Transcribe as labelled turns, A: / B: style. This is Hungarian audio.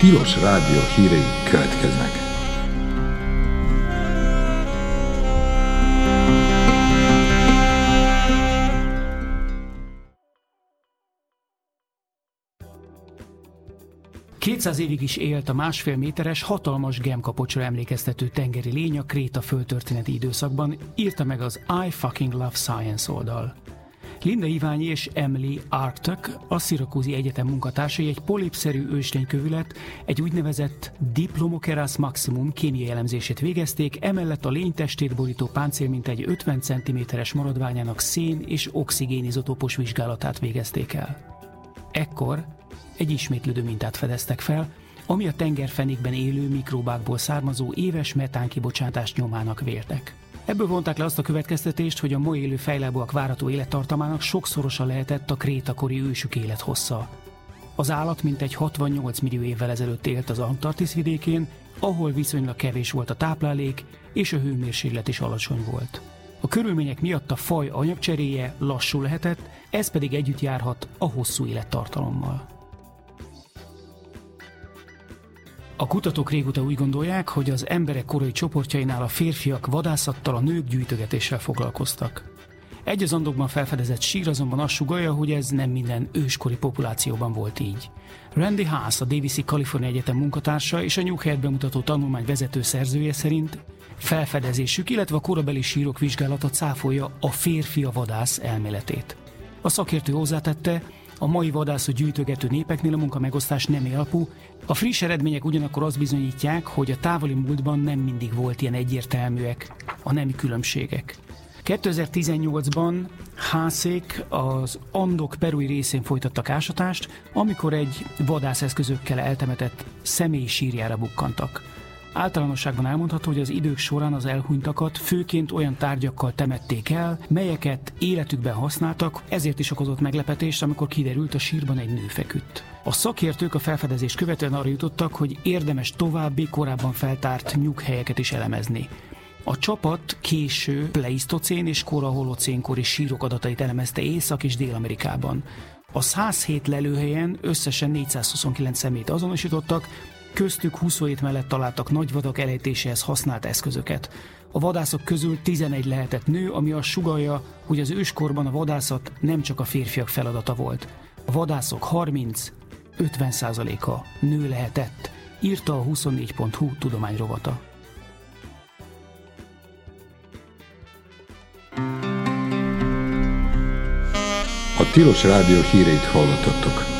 A: Tilos Rádió hírei következnek.
B: ...200 évig is élt a 1,5 méteres, hatalmas gemkapocsra emlékeztető tengeri lény a Kréta földtörténeti időszakban, írta meg az I Fucking Love Science oldal. Linda Iványi és Emily Arctic, a Syracuse Egyetem munkatársai egy polipszerű őslénykövület, egy úgynevezett Diplomoceras maximum kémiai elemzését végezték, emellett a lény testét borító páncél mintegy 50 cm-es maradványának szén és oxigén izotópos vizsgálatát végezték el. Ekkor egy ismétlődő mintát fedeztek fel, ami a tengerfenékben élő mikróbákból származó éves metánkibocsátás nyomának véltek. Ebből vonták le azt a következtetést, hogy a ma élő fejlábúak várható élettartamának sokszorosa lehetett a krétakori ősük élethossza. Az állat mintegy 68 millió évvel ezelőtt élt az Antarktisz vidékén, ahol viszonylag kevés volt a táplálék, és a hőmérséklet is alacsony volt. A körülmények miatt a faj anyagcseréje lassú lehetett, ez pedig együtt járhat a hosszú élettartalommal. A kutatók régóta úgy gondolják, hogy az emberek korai csoportjainál a férfiak vadászattal, a nők gyűjtögetéssel foglalkoztak. Egy az andokban felfedezett sír azonban azt sugallja, hogy ez nem minden őskori populációban volt így. Randy Haas, a Davis-i Kalifornia Egyetem munkatársa és a New bemutató tanulmány vezető szerzője szerint felfedezésük, illetve a korabeli sírok vizsgálata cáfolja a férfi a vadász elméletét. A szakértő hozzátette, a mai vadászó gyűjtögető népeknél a munkamegosztás nemi alapú, a friss eredmények ugyanakkor azt bizonyítják, hogy a távoli múltban nem mindig volt ilyen egyértelműek a nemi különbségek. 2018-ban Haasék az Andok perui részén folytattak ásatást, amikor egy vadászeszközökkel eltemetett személy sírjára bukkantak. Általánosságban elmondható, hogy az idők során az elhunytakat főként olyan tárgyakkal temették el, melyeket életükben használtak, ezért is okozott meglepetést, amikor kiderült, a sírban egy nő feküdt. A szakértők a felfedezést követően arra jutottak, hogy érdemes további, korábban feltárt nyughelyeket is elemezni. A csapat késő pleisztocén és kora holocénkori sírok adatait elemezte Észak- és Dél-Amerikában. A 107 lelőhelyen összesen 429 személyt azonosítottak, köztük 27 mellett találtak nagyvadak elejtéséhez használt eszközöket. A vadászok közül 11 lehetett nő, ami azt sugallja, hogy az őskorban a vadászat nem csak a férfiak feladata volt. A vadászok 30-50%-a nő lehetett, írta a 24.hu tudományrovata.
A: A Tilos Rádió híreit hallottatok.